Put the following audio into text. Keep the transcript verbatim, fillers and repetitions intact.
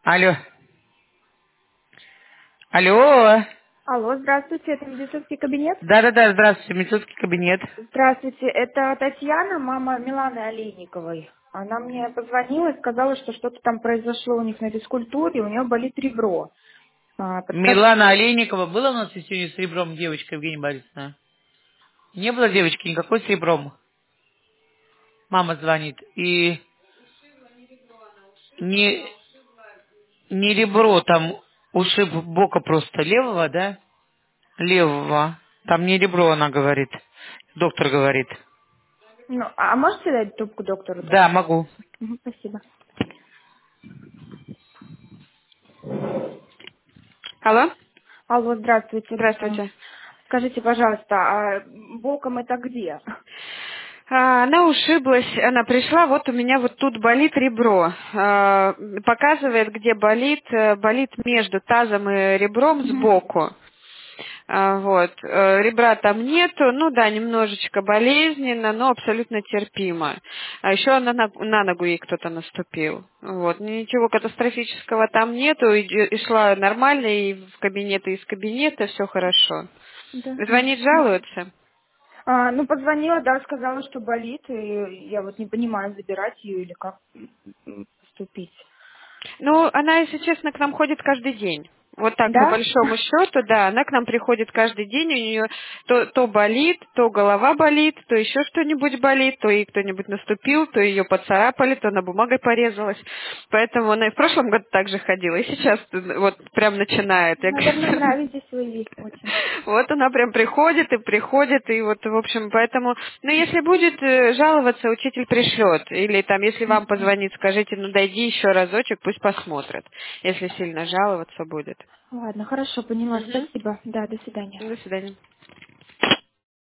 Алло. Алло. Алло, здравствуйте, это медицинский кабинет? Да-да-да, здравствуйте, медицинский кабинет. Здравствуйте, это Татьяна, мама Миланы Олейниковой. Она мне позвонила и сказала, что что-то там произошло у них на физкультуре, у нее болит ребро. А, подскажите, Милана Олейникова. Была у нас сегодня с ребром девочка, Евгения Борисовна? Не было девочки никакой с ребром. Мама звонит. И не, не ребро, там ушиб бока просто левого, да? Левого. Там не ребро, она говорит. Доктор говорит. ну, а можете дать трубку доктору Да, тогда? могу. Мгм, спасибо. Алло, Алло, здравствуйте. А, здравствуйте. Скажите, пожалуйста, а боком это где? А, Она ушиблась, она пришла, вот у меня вот тут болит ребро. А, Показывает, где болит, э, болит между тазом и ребром Мгм. сбоку. А, Вот. э, Ребра там нету, ну да, немножечко болезненно, но абсолютно терпимо. А еще она на, на ногу ей кто-то наступил. Вот. Ничего катастрофического там нету, и, и шла нормально, и в кабинет, и из кабинета, все хорошо. Да. Звонит, жалуется. А, ну, позвонила, да, сказала, что болит, и я вот не понимаю, забирать ее или как м, поступить. Ну, она, если честно, к нам ходит каждый день. Вот так, по Да? большому счету, да, она к нам приходит каждый день, у нее то, то болит, то голова болит, то еще что-нибудь болит, то ей кто-нибудь наступил, то ее поцарапали, то она бумагой порезалась. Поэтому она и в прошлом году также ходила, и сейчас вот прям начинает. Я Наверное, говорю, нравитесь вы ей очень. вот она прям приходит и приходит, и вот, в общем, поэтому, ну, если будет э, жаловаться, учитель пришлет. Или там, если вам позвонит, скажите, ну, дойди еще разочек, пусть посмотрят, если сильно жаловаться будет. Ладно, хорошо, поняла. Мгм. Спасибо. Да, до свидания. До свидания.